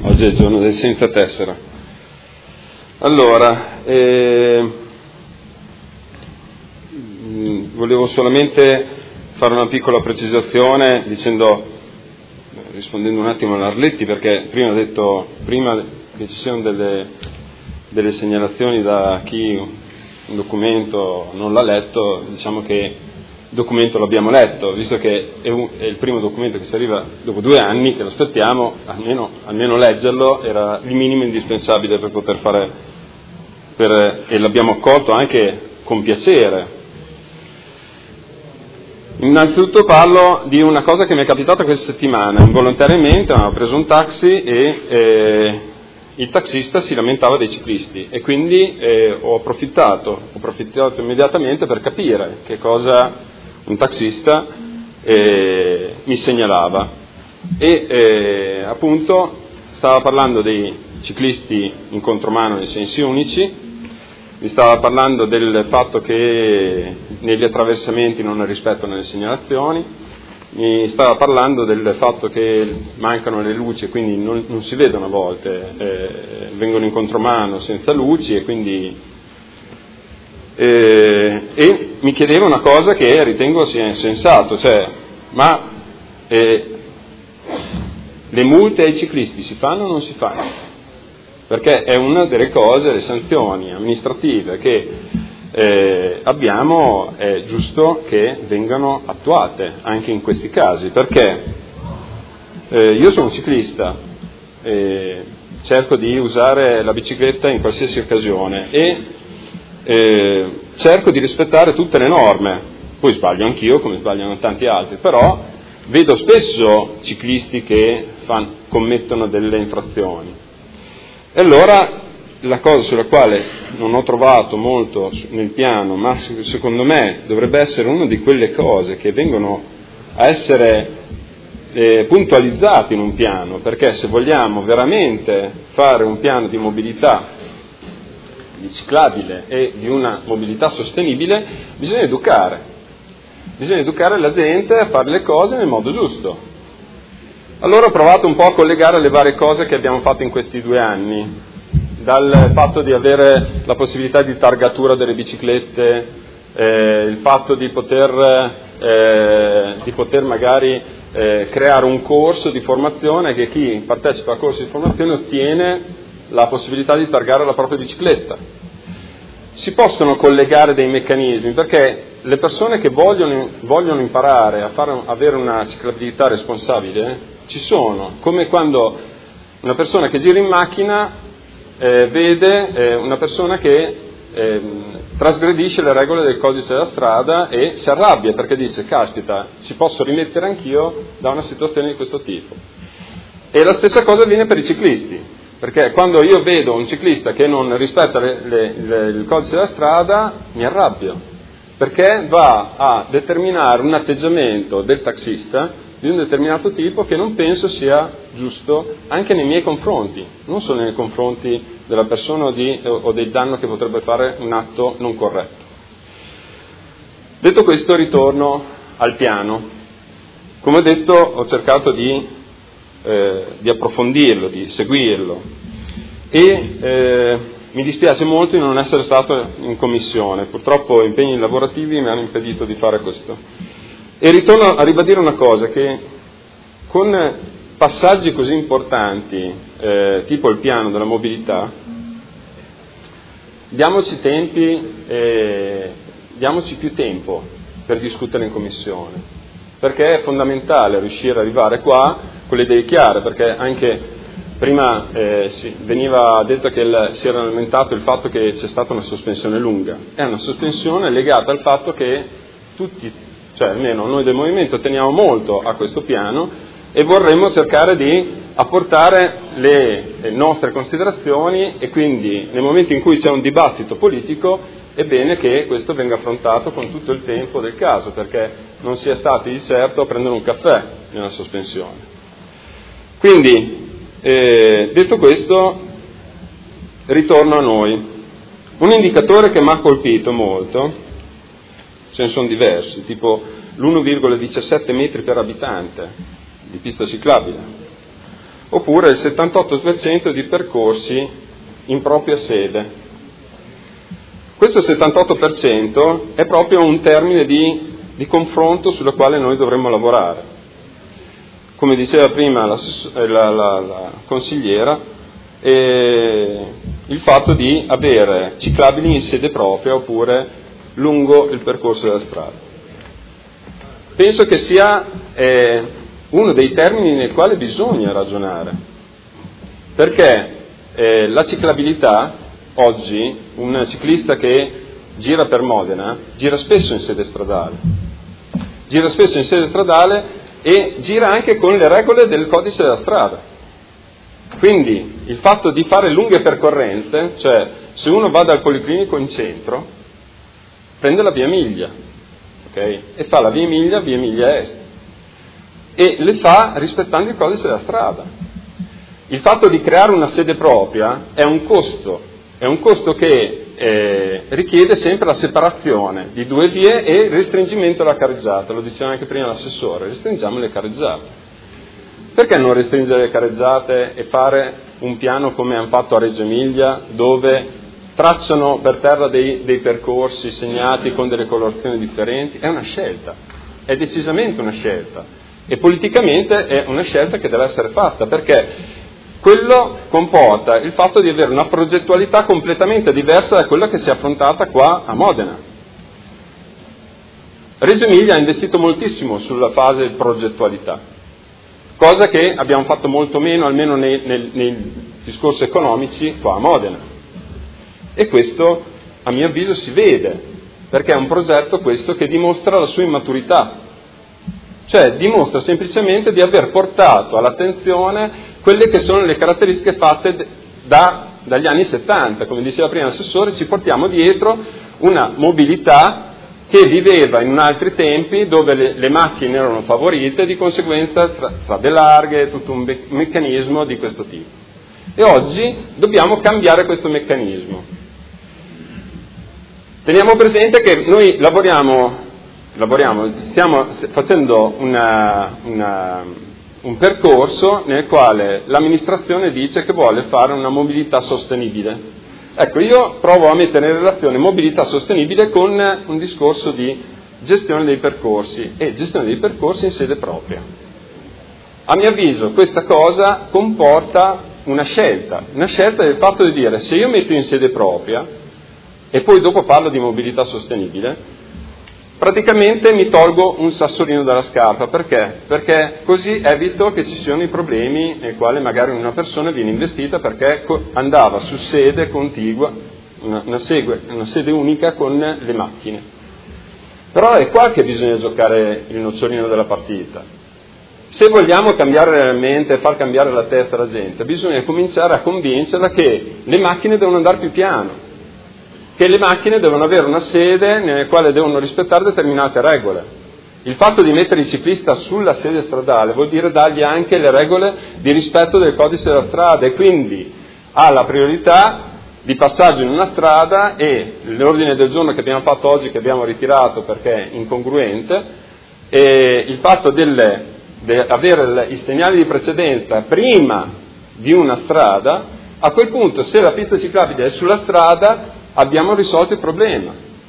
Oggi è il giorno del senza tessera. Allora, volevo solamente fare una piccola precisazione rispondendo un attimo all'Arletti, perché prima che ci siano delle segnalazioni da chi un documento non l'ha letto, diciamo che il documento l'abbiamo letto, visto che è il primo documento che ci arriva dopo 2 anni che lo aspettiamo, almeno leggerlo era il minimo indispensabile per poter fare, e l'abbiamo accolto anche con piacere. Innanzitutto parlo di una cosa che mi è capitata questa settimana. Involontariamente avevo preso un taxi e il taxista si lamentava dei ciclisti e quindi ho approfittato immediatamente per capire che cosa un taxista mi segnalava e appunto stava parlando dei ciclisti in contromano nei sensi unici, mi stava parlando del fatto che negli attraversamenti non rispettano le segnalazioni, mi stava parlando del fatto che mancano le luci e quindi non si vedono a volte, vengono in contromano senza luci e quindi e mi chiedeva una cosa che ritengo sia insensato, cioè le multe ai ciclisti si fanno o non si fanno? Perché è una delle cose, le sanzioni amministrative che abbiamo, è giusto che vengano attuate anche in questi casi, perché io sono un ciclista, cerco di usare la bicicletta in qualsiasi occasione e cerco di rispettare tutte le norme, poi sbaglio anch'io come sbagliano tanti altri, però vedo spesso ciclisti che commettono delle infrazioni. E allora la cosa sulla quale non ho trovato molto nel piano, ma secondo me dovrebbe essere una di quelle cose che vengono a essere puntualizzate in un piano, perché se vogliamo veramente fare un piano di mobilità ciclabile e di una mobilità sostenibile, bisogna educare la gente a fare le cose nel modo giusto. Allora ho provato un po' a collegare le varie cose che abbiamo fatto in questi 2 anni, dal fatto di avere la possibilità di targatura delle biciclette, il fatto di poter magari creare un corso di formazione che chi partecipa al corso di formazione ottiene la possibilità di targare la propria bicicletta. Si possono collegare dei meccanismi perché le persone che vogliono imparare avere una ciclabilità responsabile ci sono, come quando una persona che gira in macchina vede una persona che trasgredisce le regole del codice della strada e si arrabbia perché dice caspita, ci posso rimettere anch'io da una situazione di questo tipo. E la stessa cosa avviene per i ciclisti. Perché quando io vedo un ciclista che non rispetta il codice della strada, mi arrabbio, perché va a determinare un atteggiamento del taxista di un determinato tipo che non penso sia giusto anche nei miei confronti, non solo nei confronti della persona o del danno che potrebbe fare un atto non corretto. Detto questo, ritorno al piano. Come ho detto, ho cercato di approfondirlo, di seguirlo e mi dispiace molto di non essere stato in commissione, purtroppo impegni lavorativi mi hanno impedito di fare questo. E ritorno a ribadire una cosa, che con passaggi così importanti, tipo il piano della mobilità, diamoci più tempo per discutere in commissione, perché è fondamentale riuscire ad arrivare qua con le idee chiare, perché anche prima veniva detto che si era lamentato il fatto che c'è stata una sospensione lunga. È una sospensione legata al fatto che tutti, cioè almeno noi del Movimento, teniamo molto a questo piano e vorremmo cercare di apportare le nostre considerazioni e quindi nel momento in cui c'è un dibattito politico è bene che questo venga affrontato con tutto il tempo del caso, perché non sia stati di certo a prendere un caffè nella sospensione. Quindi, detto questo, ritorno a noi. Un indicatore che mi ha colpito molto, ce ne sono diversi, tipo l'1,17 metri per abitante di pista ciclabile. oppure il 78% di percorsi in propria sede. Questo 78% è proprio un termine di confronto sulla quale noi dovremmo lavorare. Come diceva prima la consigliera, il fatto di avere ciclabili in sede propria oppure lungo il percorso della strada. Penso che sia uno dei termini nel quale bisogna ragionare, perché la ciclabilità oggi, un ciclista che gira per Modena gira spesso in sede stradale, e gira anche con le regole del codice della strada. Quindi il fatto di fare lunghe percorrenze, cioè se uno va dal Policlinico in centro, prende la via Miglia, okay? E fa la via Miglia Est, e le fa rispettando il codice della strada. Il fatto di creare una sede propria è un costo che richiede sempre la separazione di due vie e il restringimento della carreggiata. Lo diceva anche prima l'assessore, restringiamo le carreggiate. Perché non restringere le carreggiate e fare un piano come hanno fatto a Reggio Emilia, dove tracciano per terra dei percorsi segnati con delle colorazioni differenti? È una scelta, è decisamente una scelta, e politicamente è una scelta che deve essere fatta, perché quello comporta il fatto di avere una progettualità completamente diversa da quella che si è affrontata qua a Modena. Reggio Emilia ha investito moltissimo sulla fase di progettualità, cosa che abbiamo fatto molto meno, almeno nei discorsi economici, qua a Modena. E questo, a mio avviso, si vede, perché è un progetto questo che dimostra la sua immaturità, cioè dimostra semplicemente di aver portato all'attenzione quelle che sono le caratteristiche fatte dagli anni 70. Come diceva prima l'assessore, ci portiamo dietro una mobilità che viveva in altri tempi, dove le macchine erano favorite, di conseguenza strade larghe, tutto un meccanismo di questo tipo. E oggi dobbiamo cambiare questo meccanismo. Teniamo presente che noi stiamo facendo un percorso nel quale l'amministrazione dice che vuole fare una mobilità sostenibile. Ecco, io provo a mettere in relazione mobilità sostenibile con un discorso di gestione dei percorsi e gestione dei percorsi in sede propria. A mio avviso questa cosa comporta una scelta del fatto di dire: se io metto in sede propria e poi dopo parlo di mobilità sostenibile, praticamente mi tolgo un sassolino dalla scarpa. Perché? Perché così evito che ci siano i problemi nel quale magari una persona viene investita perché andava su sede contigua, una sede unica con le macchine. Però è qua che bisogna giocare il nocciolino della partita. Se vogliamo cambiare realmente e far cambiare la testa alla gente, bisogna cominciare a convincerla che le macchine devono andare più piano, che le macchine devono avere una sede nella quale devono rispettare determinate regole. Il fatto di mettere il ciclista sulla sede stradale vuol dire dargli anche le regole di rispetto del codice della strada, e quindi ha la priorità di passaggio in una strada, e l'ordine del giorno che abbiamo fatto oggi, che abbiamo ritirato perché è incongruente, e il fatto di avere i segnali di precedenza prima di una strada, a quel punto, se la pista ciclabile è sulla strada, abbiamo risolto il problema.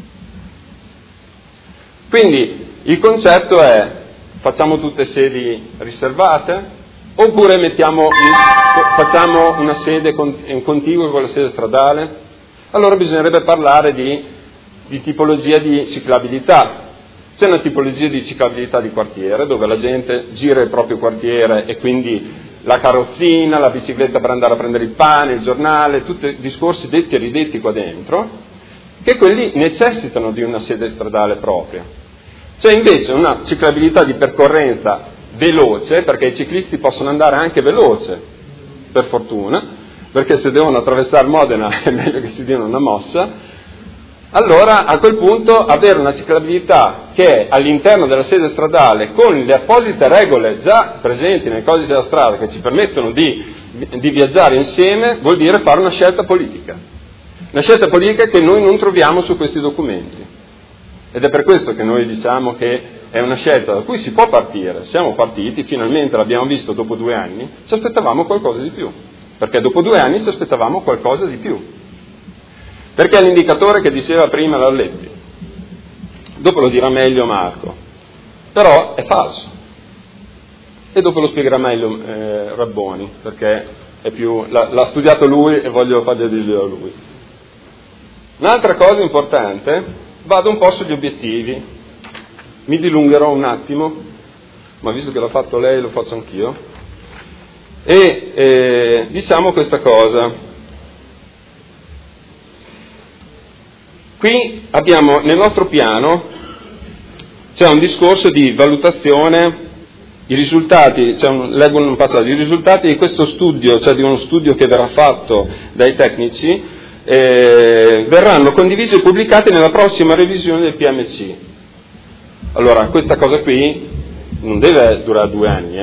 Quindi il concetto è: facciamo tutte sedi riservate oppure facciamo una sede contigua con la sede stradale? Allora bisognerebbe parlare di tipologia di ciclabilità. C'è una tipologia di ciclabilità di quartiere, dove la gente gira il proprio quartiere e quindi la carrozzina, la bicicletta per andare a prendere il pane, il giornale, tutti discorsi detti e ridetti qua dentro, che quelli necessitano di una sede stradale propria. C'è invece una ciclabilità di percorrenza veloce, perché i ciclisti possono andare anche veloce, per fortuna, perché se devono attraversare Modena è meglio che si diano una mossa. Allora, a quel punto, avere una ciclabilità che è all'interno della sede stradale, con le apposite regole già presenti nel codice della strada che ci permettono di viaggiare insieme, vuol dire fare una scelta politica. Una scelta politica che noi non troviamo su questi documenti. Ed è per questo che noi diciamo che è una scelta da cui si può partire. Siamo partiti, finalmente l'abbiamo visto dopo 2 anni, ci aspettavamo qualcosa di più, perché dopo 2 anni ci aspettavamo qualcosa di più. Perché è l'indicatore che diceva prima Larletti, dopo lo dirà meglio Marco, però è falso. E dopo lo spiegherà meglio Rabboni, perché è più, l'ha studiato lui e voglio fargli dirlo a lui. Un'altra cosa importante, vado un po' sugli obiettivi, mi dilungherò un attimo, ma visto che l'ha fatto lei lo faccio anch'io, e diciamo questa cosa. Qui abbiamo nel nostro piano, c'è un discorso di valutazione. I risultati, leggo un passaggio, i risultati di questo studio, cioè di uno studio che verrà fatto dai tecnici, verranno condivisi e pubblicati nella prossima revisione del PMC. Allora, questa cosa qui non deve durare 2 anni,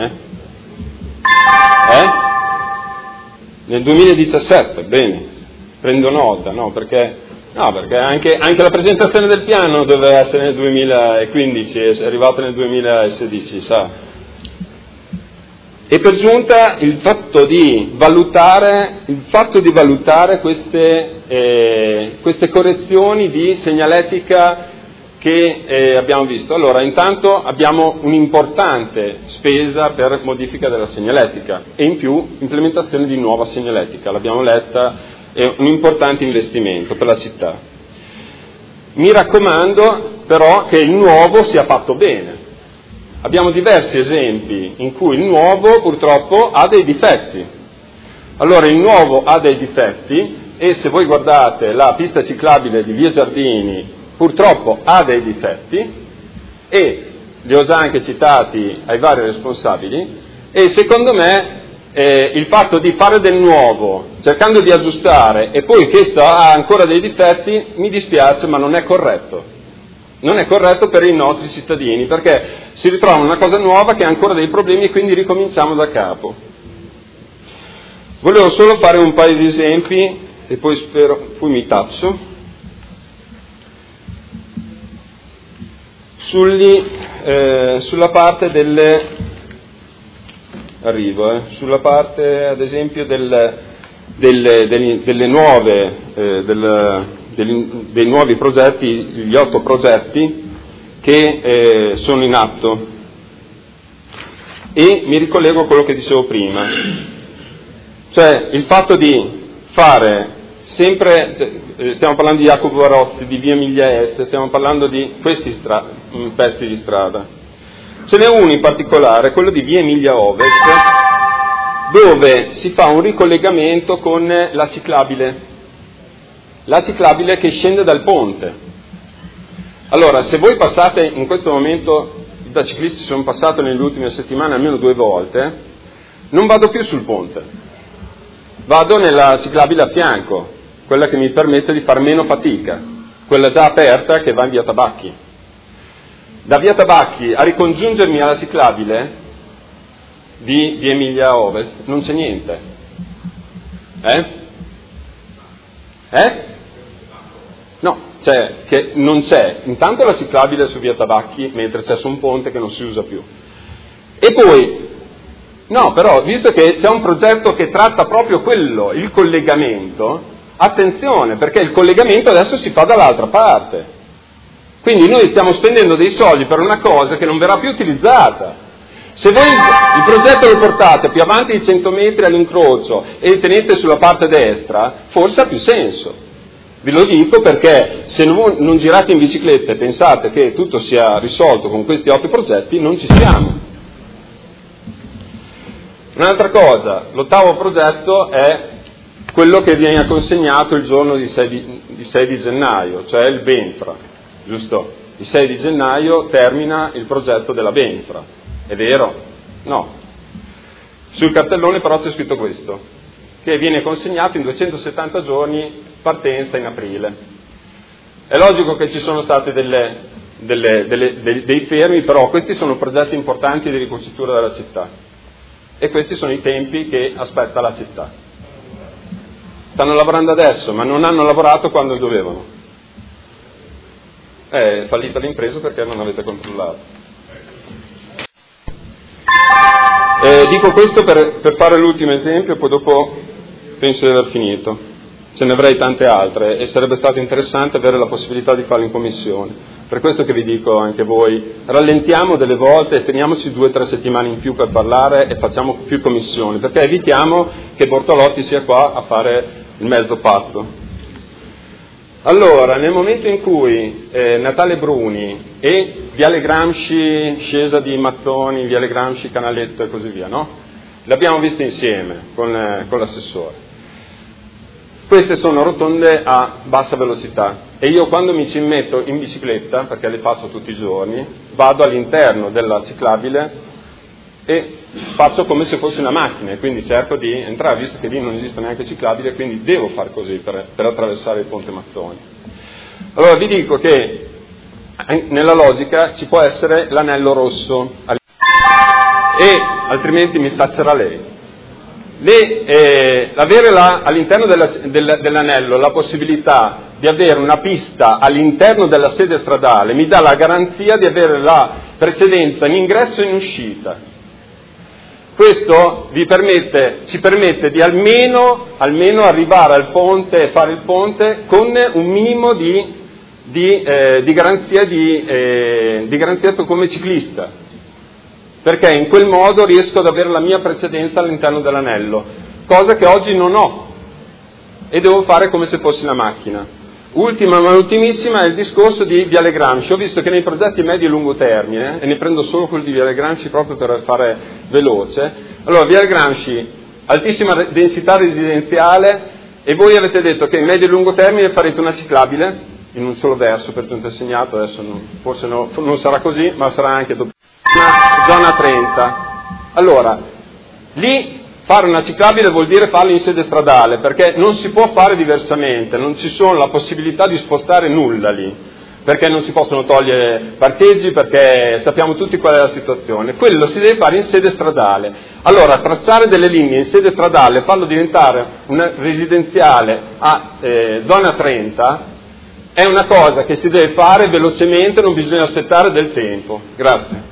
Nel 2017, bene, prendo nota, perché anche la presentazione del piano doveva essere nel 2015, è arrivata nel 2016, sa. E per giunta il fatto di valutare queste correzioni di segnaletica che abbiamo visto. Allora, intanto abbiamo un'importante spesa per modifica della segnaletica e in più implementazione di nuova segnaletica, l'abbiamo letta, è un importante investimento per la città. Mi raccomando però che il nuovo sia fatto bene. Abbiamo diversi esempi in cui il nuovo purtroppo ha dei difetti. Allora il nuovo ha dei difetti e se voi guardate la pista ciclabile di Via Giardini purtroppo ha dei difetti e li ho già anche citati ai vari responsabili e secondo me il fatto di fare del nuovo cercando di aggiustare e poi questo ha ancora dei difetti mi dispiace ma non è corretto. Non è corretto per i nostri cittadini, perché si ritrovano una cosa nuova che ha ancora dei problemi e quindi ricominciamo da capo. Volevo solo fare un paio di esempi e poi poi mi taccio. Sulla parte sulla parte ad esempio delle nuove, dei nuovi progetti, gli 8 progetti che sono in atto. E mi ricollego a quello che dicevo prima, cioè il fatto di fare sempre, stiamo parlando di Jacopo Barozzi, di Via Emilia Est, stiamo parlando di questi pezzi di strada. Ce n'è uno in particolare, quello di Via Emilia Ovest, dove si fa un ricollegamento con la ciclabile che scende dal ponte. Allora, se voi passate in questo momento, da ciclisti sono passato nelle ultime settimane almeno 2 volte, non vado più sul ponte, vado nella ciclabile a fianco, quella che mi permette di far meno fatica, quella già aperta che va in Via Tabacchi. Da Via Tabacchi a ricongiungermi alla ciclabile di Emilia Ovest non c'è niente. No, che non c'è. Intanto la ciclabile su Via Tabacchi, mentre c'è su un ponte che non si usa più. E poi, no, però, visto che c'è un progetto che tratta proprio quello, il collegamento, attenzione, perché il collegamento adesso si fa dall'altra parte. Quindi noi stiamo spendendo dei soldi per una cosa che non verrà più utilizzata. Se voi il progetto lo portate più avanti di 100 metri all'incrocio e tenete sulla parte destra, forse ha più senso. Vi lo dico perché se non girate in bicicletta e pensate che tutto sia risolto con questi 8 progetti, non ci siamo. Un'altra cosa, l'8° progetto è quello che viene consegnato il giorno di 6 di gennaio, cioè il Benfra, giusto? Il 6 di gennaio termina il progetto della Benfra, è vero? No. Sul cartellone però c'è scritto questo, che viene consegnato in 270 giorni, partenza in aprile. È logico che ci sono stati dei fermi, però questi sono progetti importanti di ricucitura della città e questi sono i tempi che aspetta la città. Stanno lavorando adesso, ma non hanno lavorato quando dovevano. È fallita l'impresa perché non avete controllato. Dico questo per fare l'ultimo esempio, poi dopo penso di aver finito. Ce ne avrei tante altre e sarebbe stato interessante avere la possibilità di farlo in commissione. Per questo che vi dico anche voi, rallentiamo delle volte e teniamoci 2 o 3 settimane in più per parlare e facciamo più commissioni, perché evitiamo che Bortolotti sia qua a fare il mezzo pazzo. Allora, nel momento in cui Natale Bruni e Viale Gramsci, Scesa di Mattoni, Viale Gramsci, Canaletto e così via, no? L'abbiamo viste insieme con l'assessore. Queste sono rotonde a bassa velocità e io quando mi ci metto in bicicletta, perché le faccio tutti i giorni, vado all'interno della ciclabile e faccio come se fosse una macchina e quindi cerco di entrare, visto che lì non esiste neanche ciclabile, quindi devo far così per attraversare il ponte Mattoni. Allora vi dico che nella logica ci può essere l'anello rosso e altrimenti mi taccerà lei. Avere all'interno dell'anello la possibilità di avere una pista all'interno della sede stradale mi dà la garanzia di avere la precedenza in ingresso e in uscita. Questo ci permette di almeno arrivare al ponte e fare il ponte con un minimo di garanzia come ciclista, perché in quel modo riesco ad avere la mia precedenza all'interno dell'anello, cosa che oggi non ho e devo fare come se fossi una macchina. Ultima ma ultimissima è il discorso di Viale Gramsci. Ho visto che nei progetti medio e lungo termine, e ne prendo solo quelli di Viale Gramsci proprio per fare veloce, allora Viale Gramsci, altissima densità residenziale, e voi avete detto che in medio e lungo termine farete una ciclabile in un solo verso, per tutto insegnato, adesso forse non sarà così, ma sarà anche dopo. Zona 30. Allora, lì fare una ciclabile vuol dire farla in sede stradale, perché non si può fare diversamente, non ci sono la possibilità di spostare nulla lì, perché non si possono togliere parcheggi, perché sappiamo tutti qual è la situazione. Quello si deve fare in sede stradale. Allora, tracciare delle linee in sede stradale, farlo diventare una residenziale a zona 30, è una cosa che si deve fare velocemente, non bisogna aspettare del tempo. Grazie.